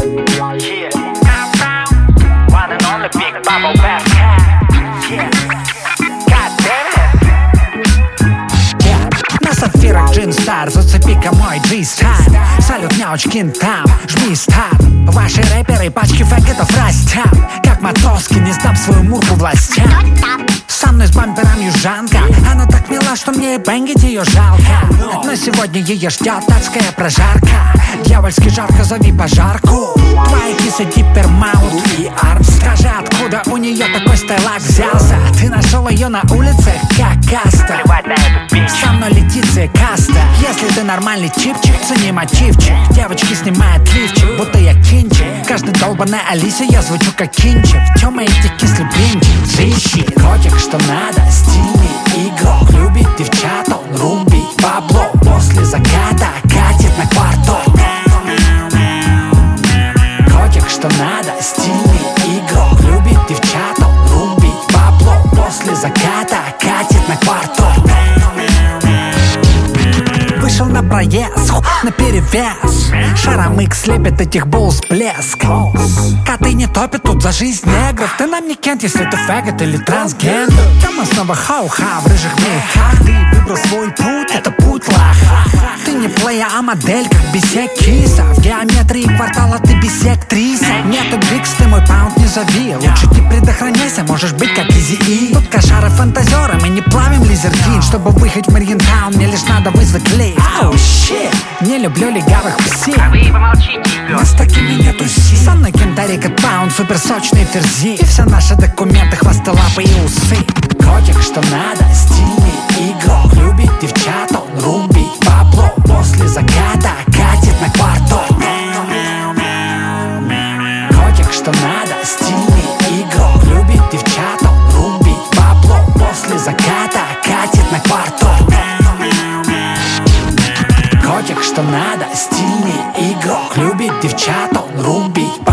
One and only Big Bubble Bass Cat. God damn it. На сапфирах Джин Стар, зацепи-ка мой G-Style. Салют няучкин там, жми старт. Ваши рэперы пачки фэггетов растят. Как мотоски, не сдам свою мурку властям. Со мной с бампером южанка. Она так мила, что мне и бэнгить ее жалко. Но сегодня ее ждет адская прожарка. Дьявольски жарко, зови пожарку. Твои кисы Диппер, Маут и Арм. Скажи, откуда у нее такой стайлак взялся? Ты нашел ее на улицах, как каста. Со мной летит каста. Если ты нормальный чипчик, цени мотивчик. Девочки снимают лифчик, будто я кинчик. Каждой долбаной Алисе я звучу как кинчик. Тёма эти кислый блинчик. Зыщи, котик, что надо, стильный игрок. Любит девчат, он румбит бабло. После заката катит на квартал. Котик, что надо, стильный игрок. Любит девчат, он румбит бабло. После заката катит на квартал. Вышел на проезд, на перевес. Шаром Икс слепит этих булс блеск. Коты не топят тут за жизнь негров. Ты нам не кент, если ты фэгот или трансгендер. Там снова хау-ха в рыжих мехах. Ты выбрал свой путь, это путь лоха. Ты не плея, а модель, как бисек киса. В геометрии квартала ты бисектриса. Нету Брикс, ты мой паунд не зови. Лучше ты предохраняйся, можешь быть как Изи-И. Тут кошары фантазеры, мы не плавим лизердин. Чтобы выехать в Марьинтаун, мне лишь надо вызвать лифт. Oh shit, не люблю легавых псих. А вы помолчите, Но с такими нету сил. Со мной кентарий как паунд, суперсочные ферзи. И все наши документы, хвосты, лапы и усы. Котик, что надо, стильный игрок. Любит девчат, он румбит бабло. После заката катит на квартал. Котик, что надо, стильный игрок. Любит девчат, он румбит бабло. После заката катит на квартал. Котик, что надо, стильный игрок. Любит девчат, он румбит бабло.